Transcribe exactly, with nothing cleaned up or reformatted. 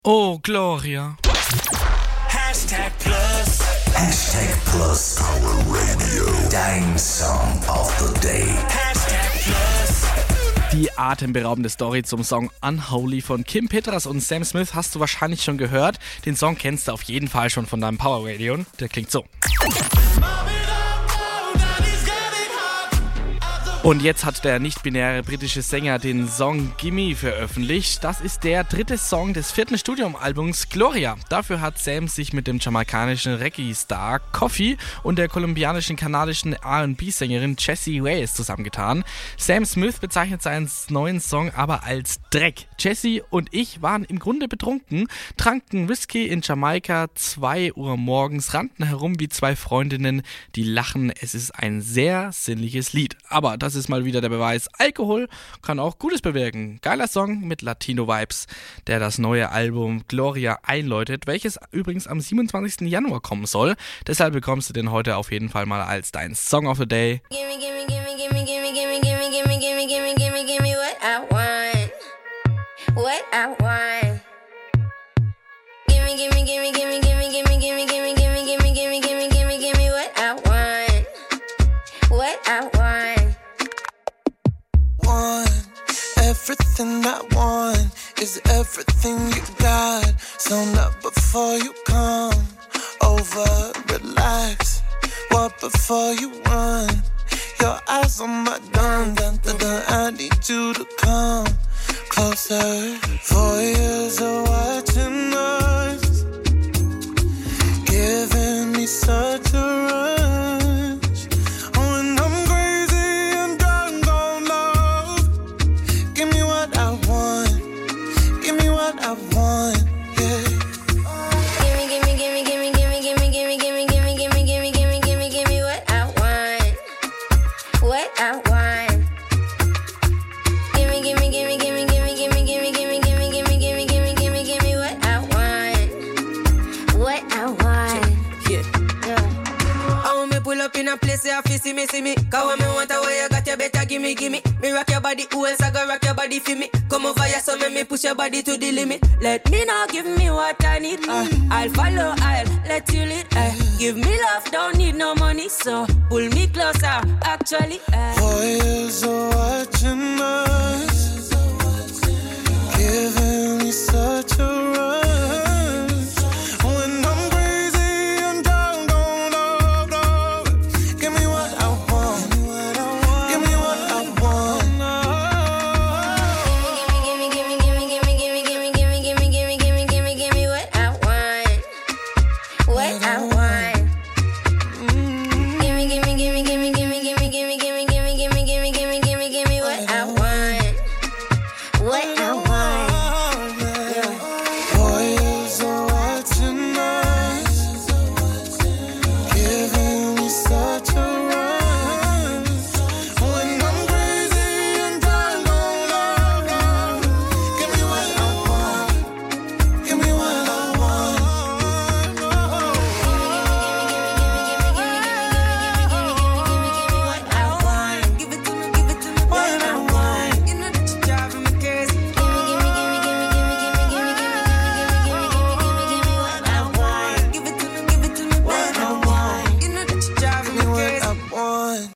Oh, Gloria. Hashtag Plus. Hashtag Plus. Power Radio. Dein Song of the Day. Hashtag Plus. Die atemberaubende Story zum Song Unholy von Kim Petras und Sam Smith hast du wahrscheinlich schon gehört. Den Song kennst du auf jeden Fall schon von deinem Power Radio. Der klingt so. Und jetzt hat der nicht-binäre britische Sänger den Song Gimme veröffentlicht. Das ist der dritte Song des vierten Studioalbums Gloria. Dafür hat Sam sich mit dem jamaikanischen Reggae-Star Koffee und der kolumbianischen-kanadischen R and B-Sängerin Jessie Reyes zusammengetan. Sam Smith bezeichnet seinen neuen Song aber als Dreck. Jessie und ich waren im Grunde betrunken, tranken Whisky in Jamaika, zwei Uhr morgens, rannten herum wie zwei Freundinnen, die lachen. Es ist ein sehr sinnliches Lied. Aber das Das ist mal wieder der Beweis, Alkohol kann auch Gutes bewirken. Geiler Song mit Latino-Vibes, der das neue Album Gloria einläutet, welches übrigens am siebenundzwanzigsten Januar kommen soll. Deshalb bekommst du den heute auf jeden Fall mal als dein Song of the Day. Gimme, gimme, gimme, gimme, gimme, gimme, gimme, gimme, gimme, gimme, gimme, gimme what I want. What I want. Gimme, gimme, gimme, gimme, gimme, gimme, gimme, gimme, gimme, gimme, gimme, gimme, gimme, gimme what I want. What I want. Everything I want is everything you got. So not before you come over, relax. What before you run? Your eyes on my gun, dun, dun, dun. I need you to come closer. Four years of watching us, giving me such a rush. I want, yeah. Gimme, gimme, gimme, gimme, gimme, gimme, gimme, gimme, gimme, gimme, gimme, gimme, gimme, gimme what I want. What I want. Gimme, gimme, gimme, gimme, gimme, gimme, gimme, gimme, gimme, gimme, gimme, gimme, gimme, gimme what I want. What I want. Yeah. Yeah. I want me pull up in a place where I see me, see me. Cause when me want a way you got you better gimme, gimme. Me rock your body, who else I go rock your body for me? Come over here, so make me push your body to the limit. Let me know, give me what I need. Uh, I'll follow, I'll let you lead. Uh, give me love, don't need no money, so pull me closer. Actually, uh. Four years of watching us, giving me such a rush.